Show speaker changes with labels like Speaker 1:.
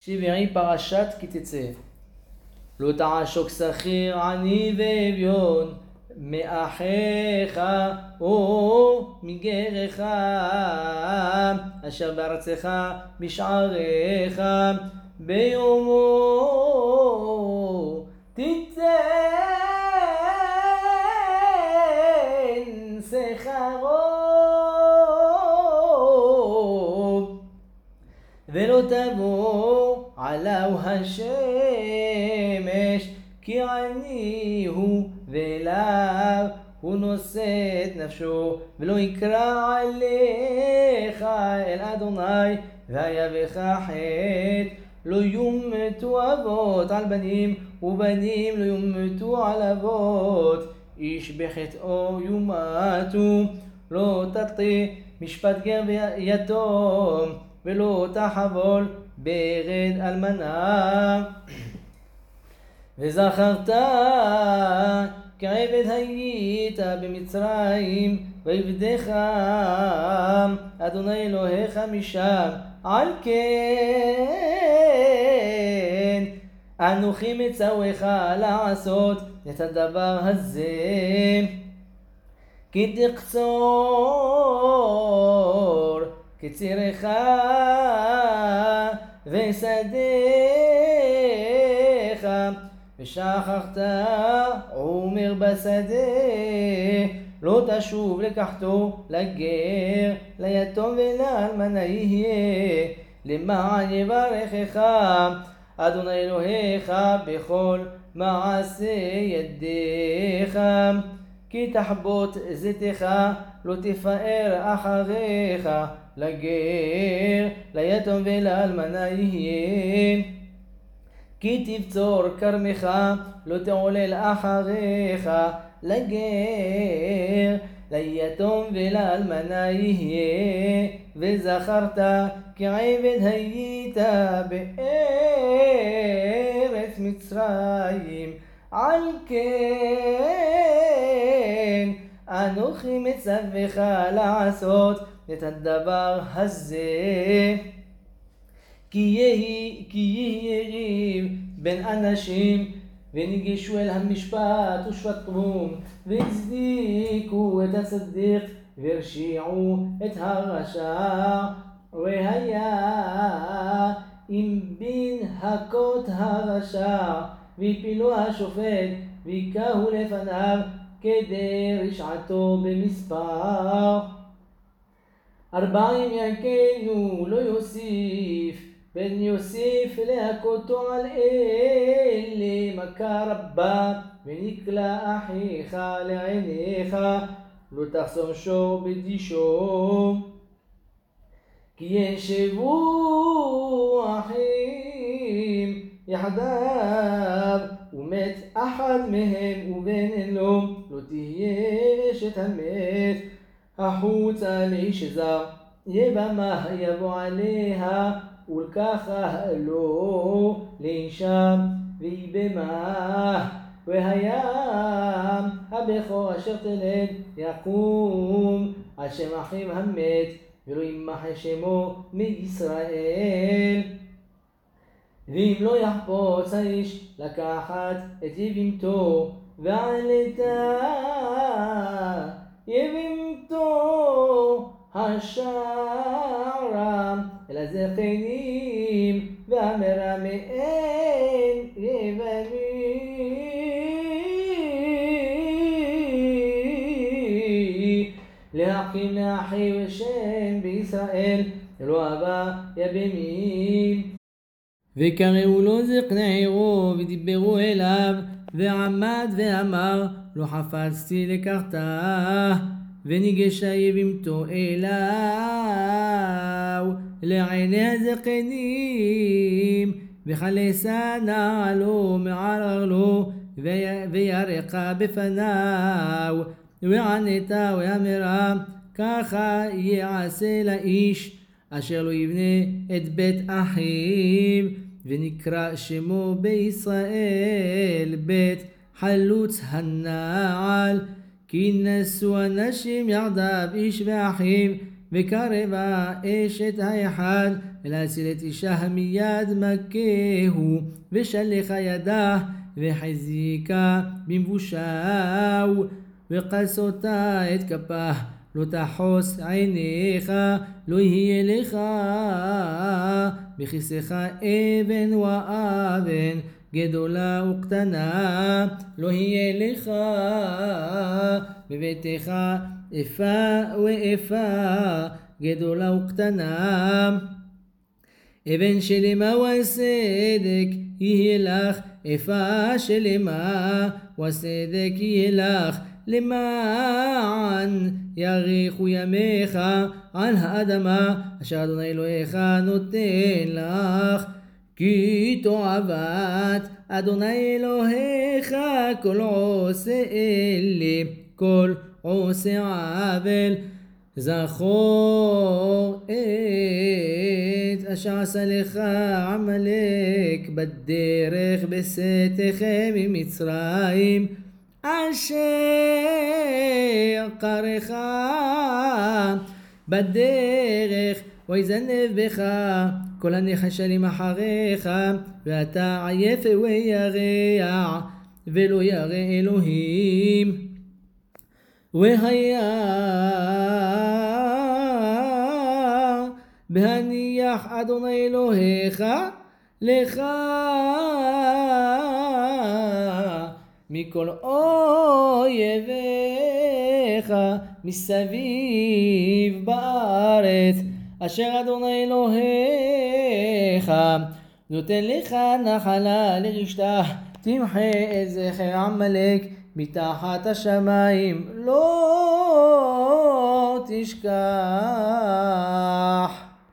Speaker 1: שביעי פרשת כי תצא. לא תעשוק שכיר עני ואביון מאחיך או מגרך אשר בארצך בשעריך ביומו תיתן שכרו ולא תבוא עליו השמש כי עני הוא ואליו הוא נושא את נפשו ולא יקרא עליך אל אדוני ויבך חטא לא יומתו אבות על בנים ובנים לא יומתו על אבות איש בחטאו יומתו לא תטה משפט גר ויתום ולא תחבול ברד אלמנה וזכרת כעבד היית במצרים ועבדך אדוני אלוהיך משם על כן אנוכי מצווך לעשות את הדבר הזה כי תקצור קצירך ושדיך ושכחת עומר בשדה לא תשוב לקחתו לגר ליתום ולאלמנה יהיה למען יברכך אדוני אלוהיך בכל מעשה ידיך כי תחבוט זיתך לא תפאר אחריך לגר ליתום ולאלמנה יהיה כי תבצור כרמך לא תעולל אחריך לגר ליתום ולאלמנה יהיה וזכרת כעבד היית בארץ מצרים על כן אנוכי מצווך לעשות את הדבר הזה כי יהיה ריב בין אנשים וניגשו אל המשפט ושפטום והצדיקו את הצדיק והרשיעו את הרשע והיה אם בין הכות הרשע והפילו השופט ויקהו לפניו כדי רשעתו במספר 40 יקנו לא יוסיף פן יוסיף להכותו על אלה מכה רבה ונקלע אחיך לעיניך לא תחסום שור בדישו כי ישבו אחים יחדיו ומת אחד מהם ובן אלו לא תהיה אשת המת החוצה לאיש זר יבמה יבוא עליה ולקחה לו לאישה ויבמה והיה הבכור אשר תלד יקום על שם אחיו המת ולא ימחה שמו מישראל ואם לא יחפוץ האיש לקחת את יבימתו ועלתה יבימתו השערה אל הזקנים ואמרה מאין יבמי להקים לאחי ושם בישראל לא אהבה יבמים וקראו לו זקני עירו ודיברו אליו ועמד ואמר לא חפצתי לקחתה וניגשה יבימתו אליו לעיני הזקנים וכלסה נעלו מערער לו וירקה בפניו וענתה ואמרה ככה יעשה לאיש אשר לא יבנה את בית אחיו ונקרא שמו בישראל בית חלוץ הנעל כי נשאו אנשים יחדיו איש ואחיו וקרבה אשת האחד ולהציל את אישה מיד מכהו, ושלחה ידה וחזיקה במבושהו, וקסותה את כפה, לא תחוס עיניך, לא יהיה לך בכיסך אבן ואבן, גדולה וקטנה, לא יהיה לך בביתך איפה ואיפה, גדולה וקטנה. אבן שלמה וסדק יהיה לך, איפה שלמה וסדק יהיה לך, למען יאריכו ימיך על האדמה אשר אדוני אלוהיך נותן לך, כי תועבת אדוני אלוהיך כל עושה אלה, כל עושה עוול. זכור את אשר עשה לך עמלק בדרך בצאתכם ממצרים, אשר קרך בדרך ויזנב בך כל הנחשלים אחריך, ואתה עייף וירע ולא ירא אלוהים. והיה בהניח אדוני אלוהיך לך מכל אויביך מסביב בארץ, אשר אדוני אלוהיך נותן לך נחלה לרשתה, תמחה את זכר עמלק מתחת השמיים, לא תשכח.